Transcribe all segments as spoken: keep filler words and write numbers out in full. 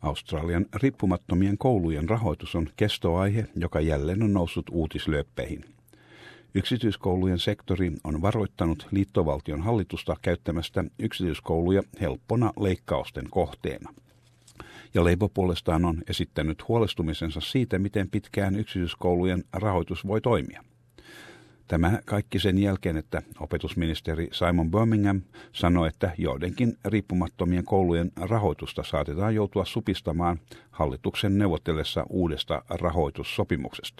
Australian riippumattomien koulujen rahoitus on kestoaihe, joka jälleen on noussut uutislyöppeihin. Yksityiskoulujen sektori on varoittanut liittovaltion hallitusta käyttämästä yksityiskouluja helppona leikkausten kohteena. Ja Labour puolestaan on esittänyt huolestumisensa siitä, miten pitkään yksityiskoulujen rahoitus voi toimia. Tämä kaikki sen jälkeen, että opetusministeri Simon Birmingham sanoi, että joidenkin riippumattomien koulujen rahoitusta saatetaan joutua supistamaan hallituksen neuvotellessa uudesta rahoitussopimuksesta.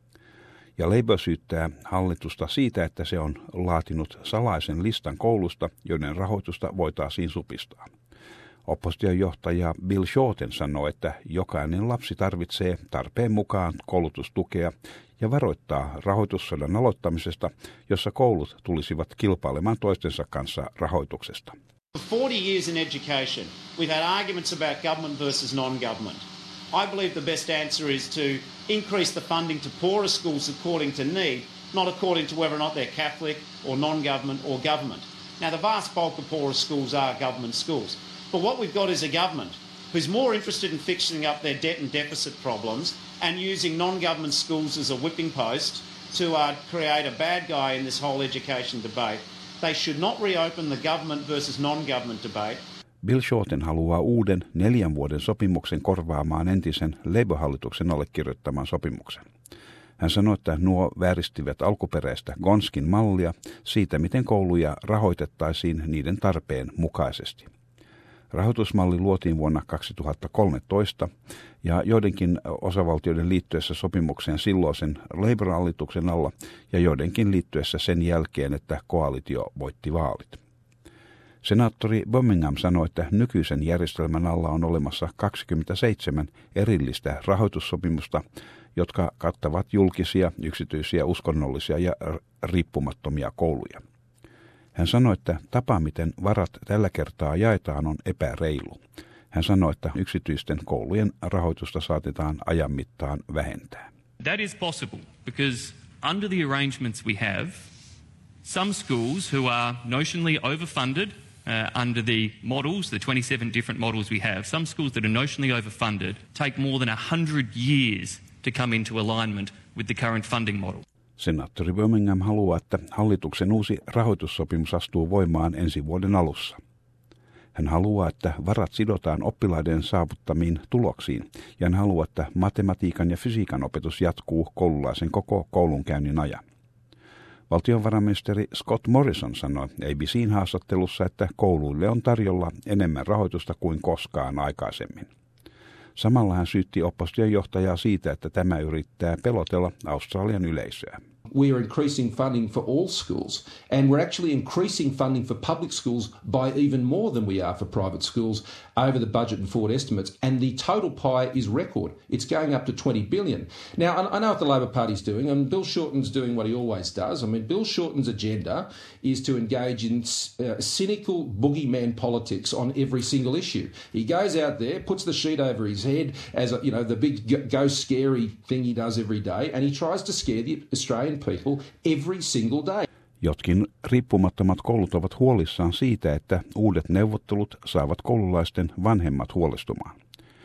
Ja Labour syyttää hallitusta siitä, että se on laatinut salaisen listan koulusta, joiden rahoitusta voitaisiin supistaa. Opposition johtaja Bill Shorten sanoi, että jokainen lapsi tarvitsee tarpeen mukaan koulutustukea ja varoittaa rahoitussodan aloittamisesta, jossa koulut tulisivat kilpailemaan toistensa kanssa rahoituksesta. For forty years in education, we've had arguments about government versus non-government. I believe the best answer is to increase the funding to poorer schools according to need, not according to whether or not they're Catholic or non-government or government. Now, the vast bulk of poorer schools are government schools. But what we've got is a government who's more interested in fixing up their debt and deficit problems and using non-government schools as a whipping post to uh, create a bad guy in this whole education debate. They should not reopen the government versus non-government debate. Bill Shorten haluaa uuden neljän vuoden sopimuksen korvaamaan entisen Labour-hallituksen allekirjoittaman sopimuksen. Hän sanoi, että nuo vääristivät alkuperäistä Gonskin mallia siitä, miten kouluja rahoitettaisiin niiden tarpeen mukaisesti. Rahoitusmalli luotiin vuonna kaksituhattakolmetoista ja joidenkin osavaltioiden liittyessä sopimukseen silloisen Labour-hallituksen alla ja joidenkin liittyessä sen jälkeen, että koalitio voitti vaalit. Senaattori Birmingham sanoi, että nykyisen järjestelmän alla on olemassa kaksikymmentäseitsemän erillistä rahoitussopimusta, jotka kattavat julkisia, yksityisiä, uskonnollisia ja riippumattomia kouluja. Hän sanoi, että tapa, miten varat tällä kertaa jaetaan, on epäreilu. Hän sanoi, että yksityisten koulujen rahoitusta saatetaan ajan mittaan vähentää. That is possible because under the arrangements we have, some schools who are notionally overfunded uh, under the models, the twenty-seven different models we have, some schools that are notionally overfunded take more than one hundred years to come into alignment with the current funding model. Senaattori Birmingham haluaa, että hallituksen uusi rahoitussopimus astuu voimaan ensi vuoden alussa. Hän haluaa, että varat sidotaan oppilaiden saavuttamiin tuloksiin, ja hän haluaa, että matematiikan ja fysiikan opetus jatkuu koululaisen koko koulunkäynnin ajan. Valtiovarainministeri Scott Morrison sanoi A B C:n haastattelussa, että kouluille on tarjolla enemmän rahoitusta kuin koskaan aikaisemmin. Samalla hän syytti opposition johtajaa siitä, että tämä yrittää pelotella Australian yleisöä. We are increasing funding for all schools, and we're actually increasing funding for public schools by even more than we are for private schools over the budget and forward estimates, and the total pie is record. It's going up to twenty billion. Now, I know what the Labor Party's doing, and Bill Shorten's doing what he always does. I mean, Bill Shorten's agenda is to engage in uh, cynical boogeyman politics on every single issue. He goes out there, puts the sheet over his head as a, you know, the big ghost scary thing he does every day, and he tries to scare the Australian people every single day. Jotkin riippumattomat koulut ovat huolissaan siitä, että uudet neuvottelut saavat koululaisten vanhemmat huolestumaan.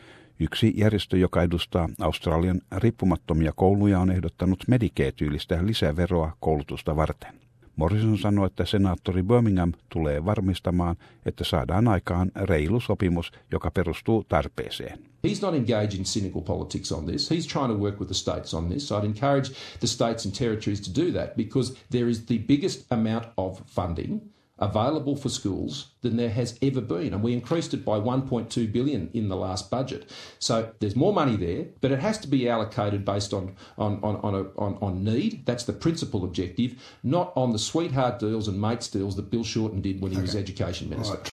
Yksi järjestö, joka edustaa Australian riippumattomia kouluja, on ehdottanut Medicare-tyylistä lisäveroa koulutusta varten. Morrison sanoi, että senaattori Birmingham tulee varmistamaan, että saadaan aikaan reilu sopimus, joka perustuu tarpeeseen. He's not engaged in cynical politics on this. He's trying to work with the states on this. So I'd encourage the states and territories to do that because there is the biggest amount of funding available for schools than there has ever been. And we increased it by one point two billion in the last budget. So there's more money there, but it has to be allocated based on, on, on, on, a, on, on need. That's the principal objective, not on the sweetheart deals and mates deals that Bill Shorten did when he okay. was education minister. Right.